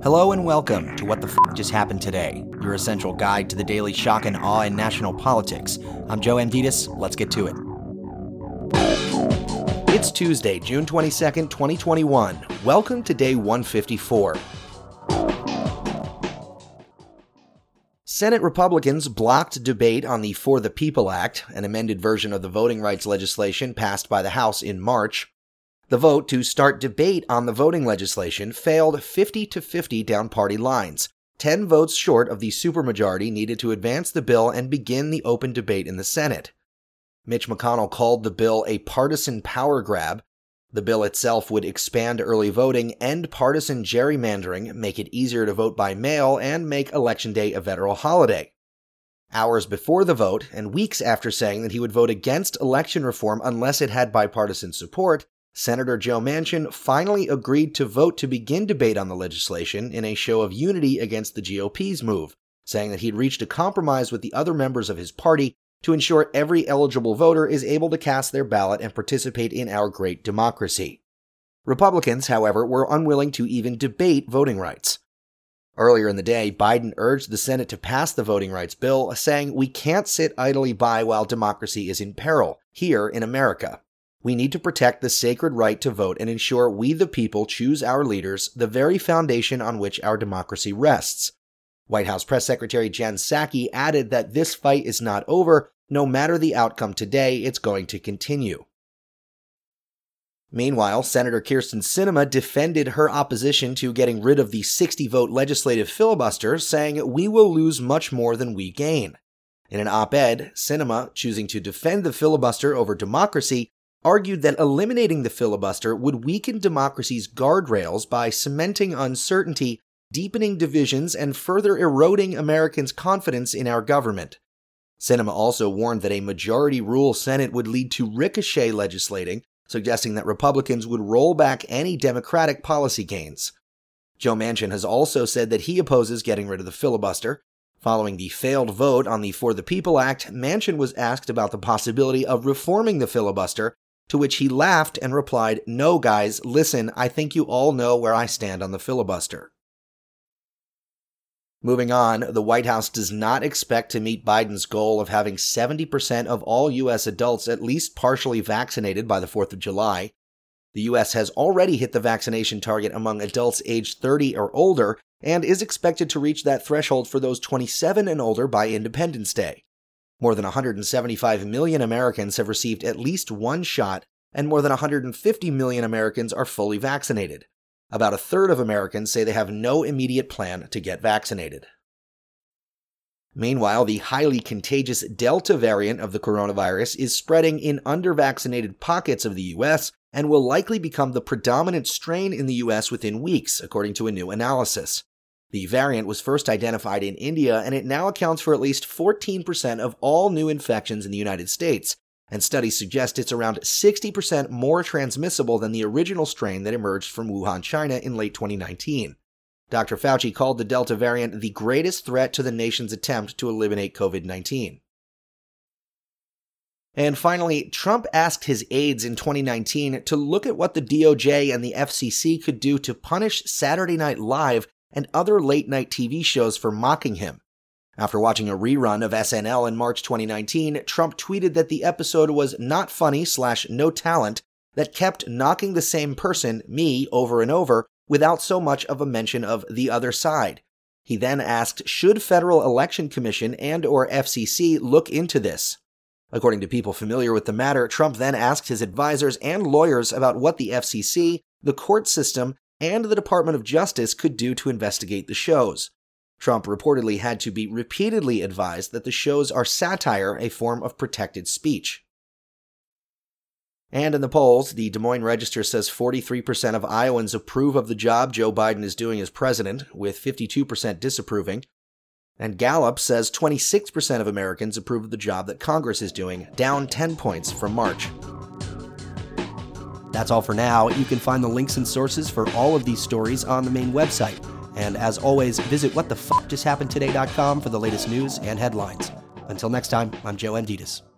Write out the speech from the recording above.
Hello and welcome to What the F*** Just Happened Today, your essential guide to the daily shock and awe in national politics. I'm Joe Amditis. Let's get to it. It's Tuesday, June 22nd, 2021. Welcome to day 154. Senate Republicans blocked debate on the For the People Act, an amended version of the voting rights legislation passed by the House in March. The vote to start debate on the voting legislation failed 50-50 down party lines, 10 votes short of the supermajority needed to advance the bill and begin the open debate in the Senate. Mitch McConnell called the bill a partisan power grab. The bill itself would expand early voting, end partisan gerrymandering, make it easier to vote by mail, and make Election Day a federal holiday. Hours before the vote, and weeks after saying that he would vote against election reform unless it had bipartisan support, Senator Joe Manchin finally agreed to vote to begin debate on the legislation in a show of unity against the GOP's move, saying that he'd reached a compromise with the other members of his party to ensure every eligible voter is able to cast their ballot and participate in our great democracy. Republicans, however, were unwilling to even debate voting rights. Earlier in the day, Biden urged the Senate to pass the voting rights bill, saying, "We can't sit idly by while democracy is in peril, here in America. We need to protect the sacred right to vote and ensure we the people choose our leaders, the very foundation on which our democracy rests." White House Press Secretary Jen Psaki added that this fight is not over. No matter the outcome today, it's going to continue. Meanwhile, Senator Kyrsten Sinema defended her opposition to getting rid of the 60-vote legislative filibuster, saying, "We will lose much more than we gain." In an op-ed, Sinema, choosing to defend the filibuster over democracy, argued that eliminating the filibuster would weaken democracy's guardrails by cementing uncertainty, deepening divisions, and further eroding Americans' confidence in our government. Sinema also warned that a majority-rule Senate would lead to ricochet legislating, suggesting that Republicans would roll back any Democratic policy gains. Joe Manchin has also said that he opposes getting rid of the filibuster. Following the failed vote on the For the People Act, Manchin was asked about the possibility of reforming the filibuster, to which he laughed and replied, "No, guys, listen, I think you all know where I stand on the filibuster." Moving on, the White House does not expect to meet Biden's goal of having 70% of all U.S. adults at least partially vaccinated by the 4th of July. The U.S. has already hit the vaccination target among adults aged 30 or older and is expected to reach that threshold for those 27 and older by Independence Day. More than 175 million Americans have received at least one shot, and more than 150 million Americans are fully vaccinated. About a third of Americans say they have no immediate plan to get vaccinated. Meanwhile, the highly contagious Delta variant of the coronavirus is spreading in under-vaccinated pockets of the U.S. and will likely become the predominant strain in the U.S. within weeks, according to a new analysis. The variant was first identified in India, and it now accounts for at least 14% of all new infections in the United States, and studies suggest it's around 60% more transmissible than the original strain that emerged from Wuhan, China in late 2019. Dr. Fauci called the Delta variant the greatest threat to the nation's attempt to eliminate COVID-19. And finally, Trump asked his aides in 2019 to look at what the DOJ and the FCC could do to punish Saturday Night Live and other late-night TV shows for mocking him. After watching a rerun of SNL in March 2019, Trump tweeted that the episode was not funny/no talent, that kept knocking the same person, me, over and over, without so much of a mention of the other side. He then asked, should Federal Election Commission and/or FCC look into this? According to people familiar with the matter, Trump then asked his advisors and lawyers about what the FCC, the court system, and the Department of Justice could do to investigate the shows. Trump reportedly had to be repeatedly advised that the shows are satire, a form of protected speech. And in the polls, the Des Moines Register says 43% of Iowans approve of the job Joe Biden is doing as president, with 52% disapproving. And Gallup says 26% of Americans approve of the job that Congress is doing, down 10 points from March. That's all for now. You can find the links and sources for all of these stories on the main website. And as always, visit whatthefjusthappenedtoday.com for the latest news and headlines. Until next time, I'm Joe Amditis.